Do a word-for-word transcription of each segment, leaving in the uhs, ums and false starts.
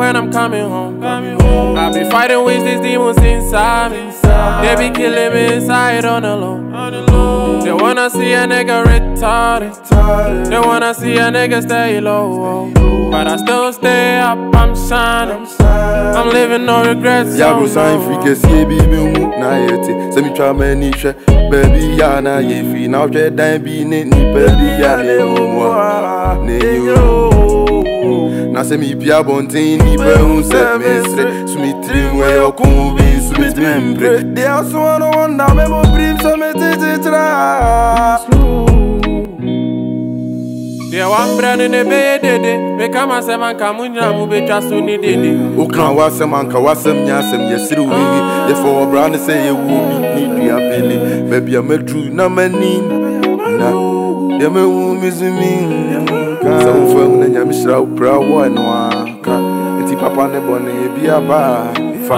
when I'm coming home. I be fighting with these demons inside me. They be killing me inside on the low. They wanna see a nigga retarded. They wanna see a nigga stay low. But I still stay up, I'm shining. I'm living no regrets. Yeah, bro, sign free, cause yeah, baby, na yeti. Send me try my niche, baby, yeah, na yefi. Now try dime be ni baby, yeah, ne umwa, ne yo. Now send me pia bontin, ni be un set me straight. Sumi trim where you come be, sumi membre. They also wanna wonder, me mo brim, so me titi try. Yeah, one brand in the bed, they come and say, man, come on, I'm moving just to need it. Who can was a man, can was some yasam, yes, through the four brand say you will need to be belly. Baby, I'm a true number nine. Now, me womb is me. So, for when I'm sure proud one, and Papa Nebony be a bar.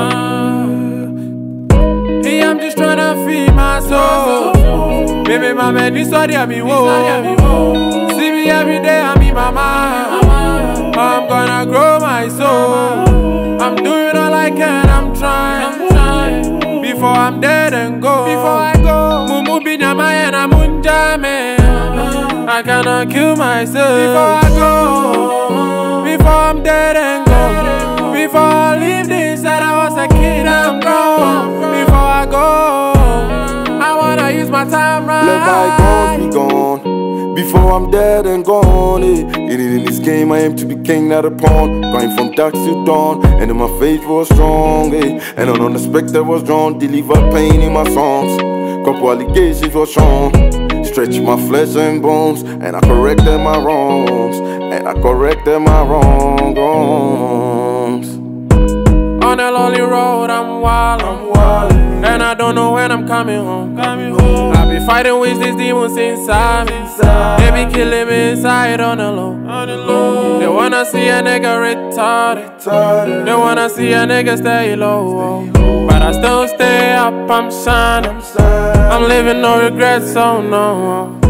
Hey, I'm just trying to feed my soul. Baby, my man, this story of me, whoa. Every day I'm in my mind. I'm gonna grow my soul. I'm doing all I can, I'm trying. Before I'm dead and go. Before I go, Mumu binyama and I'm unjame. I cannot kill myself. Before I go, before I'm dead and go. Before I leave this, that I was a kid, I'm grown. Before I go, I wanna use my time right. Let bygones be gone. Before I'm dead and gone, eh. In this game I aim to be king, not a pawn. Going from dark to dawn, and then my faith was strong, eh. And an unexpected was drawn, deliver pain in my songs. Couple allegations was shown, stretch my flesh and bones, and I corrected my wrongs, and I corrected my wrongs. On a lonely road, I'm wild, I'm wild, and I don't know when I'm coming home. Coming home. I be fighting with these demons inside me. They be killing me inside on the low. They wanna see a nigga retarded. They wanna see a nigga stay low. But I still stay up, I'm shining. I'm living no regrets, so no.